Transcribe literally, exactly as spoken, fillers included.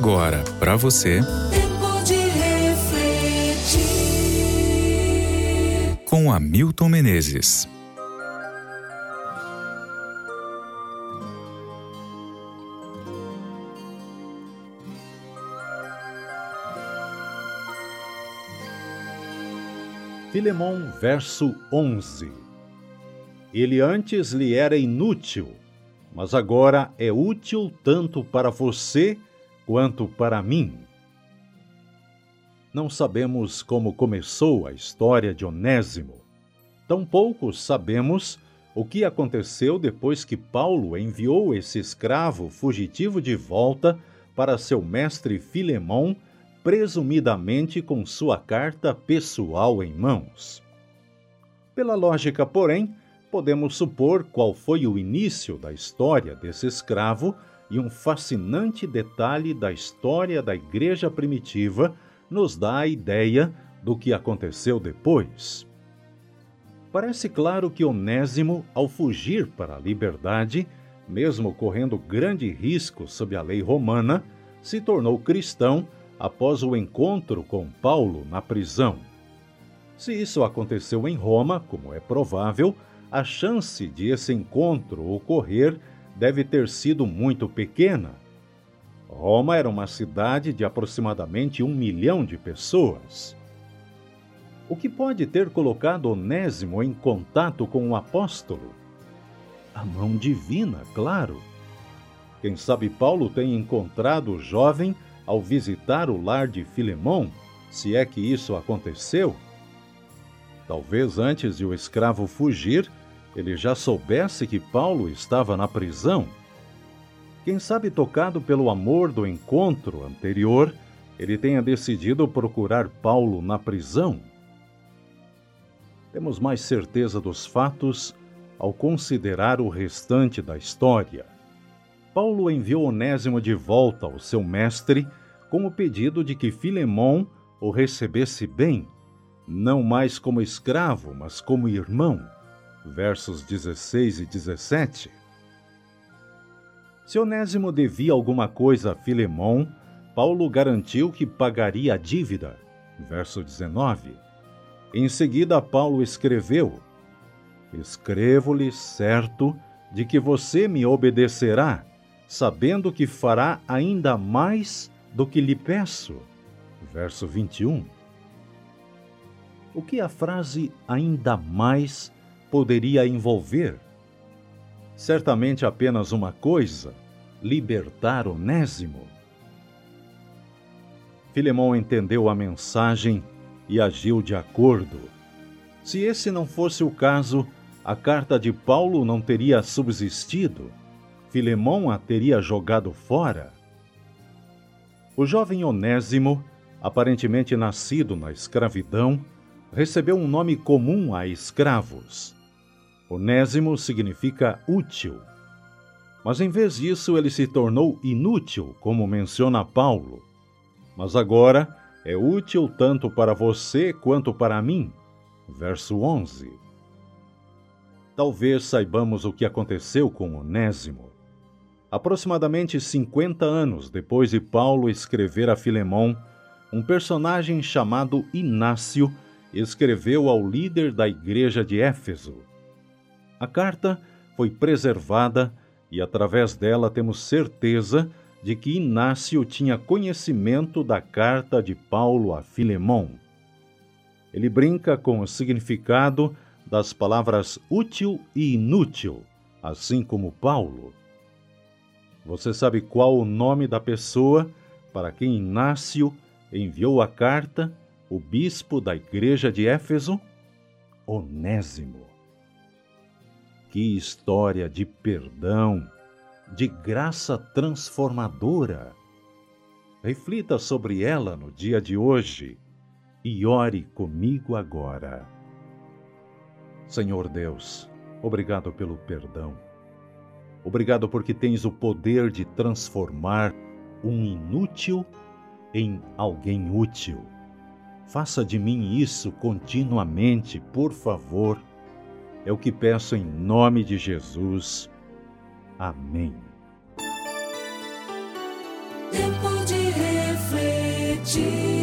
agora, para você, Tempo de refletir. com Hamilton Menezes. Filemon, verso onze. Ele antes lhe era inútil, mas agora é útil tanto para você quanto para mim. Não sabemos como começou a história de Onésimo. Tampouco sabemos o que aconteceu depois que Paulo enviou esse escravo fugitivo de volta para seu mestre Filemon, presumidamente com sua carta pessoal em mãos. Pela lógica, porém, podemos supor qual foi o início da história desse escravo e um fascinante detalhe da história da igreja primitiva nos dá a ideia do que aconteceu depois. Parece claro que Onésimo, ao fugir para a liberdade, mesmo correndo grande risco sob a lei romana, se tornou cristão após o encontro com Paulo na prisão. Se isso aconteceu em Roma, como é provável, a chance de esse encontro ocorrer deve ter sido muito pequena. Roma era uma cidade de aproximadamente um milhão de pessoas. O que pode ter colocado Onésimo em contato com o apóstolo? A mão divina, claro. Quem sabe Paulo tenha encontrado o jovem ao visitar o lar de Filemon, se é que isso aconteceu. Talvez antes de o escravo fugir, ele já soubesse que Paulo estava na prisão. Quem sabe, tocado pelo amor do encontro anterior, ele tenha decidido procurar Paulo na prisão. Temos mais certeza dos fatos ao considerar o restante da história. Paulo enviou Onésimo de volta ao seu mestre com o pedido de que Filemon o recebesse bem, não mais como escravo, mas como irmão. Versos dezesseis e dezessete. Se Onésimo devia alguma coisa a Filemon, Paulo garantiu que pagaria a dívida. Verso dezenove. Em seguida, Paulo escreveu: Escrevo-lhe certo de que você me obedecerá, sabendo que fará ainda mais do que lhe peço. Verso vinte e um. O que a frase ainda mais poderia envolver? Certamente apenas uma coisa: libertar Onésimo. Filemon entendeu a mensagem e agiu de acordo. Se esse não fosse o caso, a carta de Paulo não teria subsistido. Filemon a teria jogado fora. O jovem Onésimo, aparentemente nascido na escravidão, recebeu um nome comum a escravos. Onésimo significa útil. Mas em vez disso, ele se tornou inútil, como menciona Paulo. Mas agora é útil tanto para você quanto para mim. Verso onze. Talvez saibamos o que aconteceu com Onésimo. Aproximadamente cinquenta anos depois de Paulo escrever a Filemon, um personagem chamado Inácio escreveu ao líder da igreja de Éfeso. A carta foi preservada e, através dela, temos certeza de que Inácio tinha conhecimento da carta de Paulo a Filemon. Ele brinca com o significado das palavras útil e inútil, assim como Paulo. Você sabe qual o nome da pessoa para quem Inácio enviou a carta, o bispo da igreja de Éfeso? Onésimo. Que história de perdão, de graça transformadora! Reflita sobre ela no dia de hoje e ore comigo agora. Senhor Deus, obrigado pelo perdão. Obrigado porque tens o poder de transformar um inútil em alguém útil. Faça de mim isso continuamente, por favor. É o que peço em nome de Jesus. Amém. Tempo de ti.